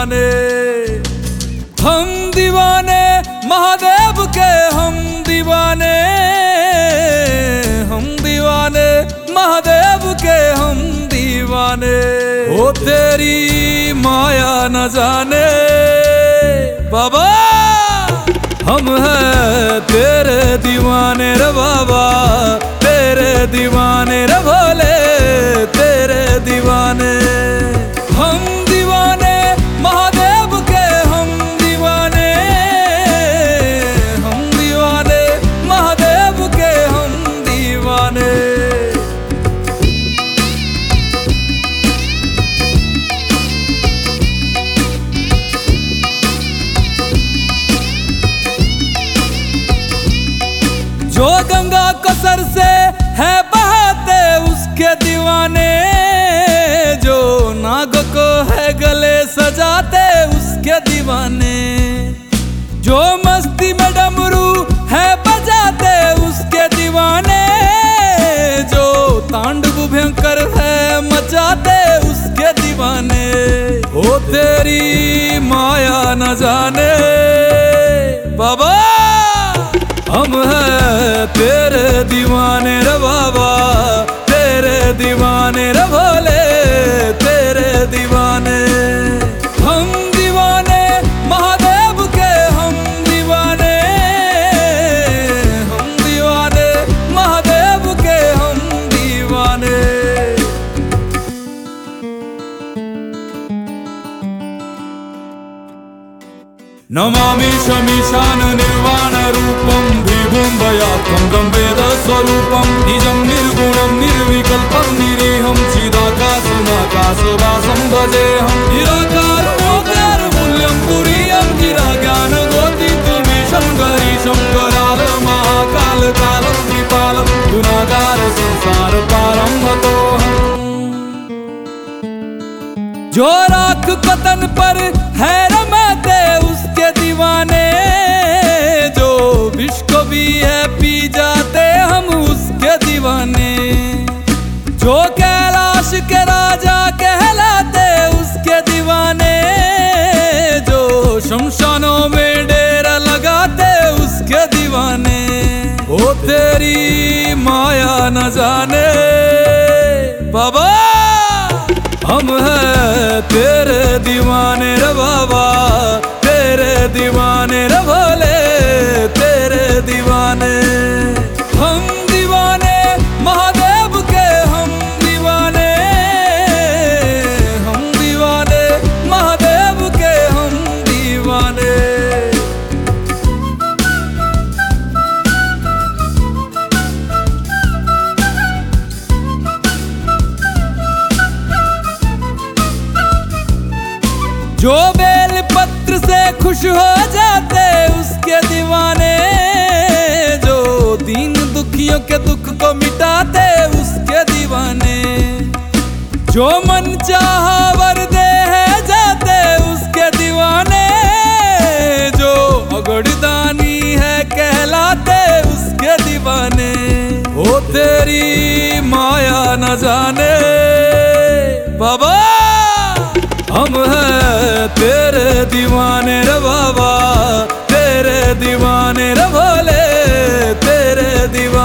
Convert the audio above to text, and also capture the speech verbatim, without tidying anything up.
दीवाने। हम दीवाने महादेव के, हम दीवाने, हम दीवाने महादेव के, हम दीवाने। ओ तेरी माया न जाने बाबा, हम हैं तेरे दीवाने रे बाबा, तेरे दीवाने रे भोले, तेरे दीवाने। हम दीवाने महादेव के, हम दीवाने, हम दीवाने महादेव के, हम दीवाने। जो गंगा कसर से है बहाते उसके दीवाने, जो नाग को है गले सजाते उसके दीवाने, जो मस्ती में डमरू है बजाते उसके दीवाने, जो तांडव भयंकर है मचाते उसके दीवाने। ओ तेरी माया न जाने बाबा, हम हैं तेरे दीवाने रे बाबा, तेरे दीवाने रे भोले, तेरे दीवाने। हम दीवाने महादेव के, हम दीवाने, हम दीवाने महादेव के, हम दीवाने। नमामि शमीशान निर्वाण रूपम विभुं भयात्मकं वेद स्वरूपम, निजं निर्गुणं निर्विकल्पं निरीहं चिदाकाशमाकाशवासं भजेऽहं। निराकारमोकारमूल्यं तुरीयं चिराज्ञानगोतीतमीशं गरीशं कराल महाकाल कालं कृपालं गुणागार संसार पारं हतोऽहम्। जो राख पतन पर है रमाते उसके दीवाने, जो विष को भी है पी जाते हम उसके दीवाने, जो कैलाश के राजा कहलाते उसके दीवाने, जो शमशानों में डेरा लगाते उसके दीवाने। ओ तेरी माया न जाने बाबा, हम हैं तेरे दीवाने रे बाबा, तेरे दीवाने रे भोले, तेरे दीवाने। हम दीवाने महादेव के, हम दीवाने, हम दीवाने महादेव के, हम दीवाने। जो बेल पत्र से खुश हो जाते उसके दीवाने, जो दीन दुखियों के दुख को मिटाते उसके दीवाने, जो मन चाहा वर दे है जाते उसके दीवाने, जो अगड़दानी है कहलाते उसके दीवाने। ओ तेरी माया न जाने बाबा, हम हैं तेरे दीवाने रे बाबा, तेरे दीवाने रे भोले, तेरे दीवाने।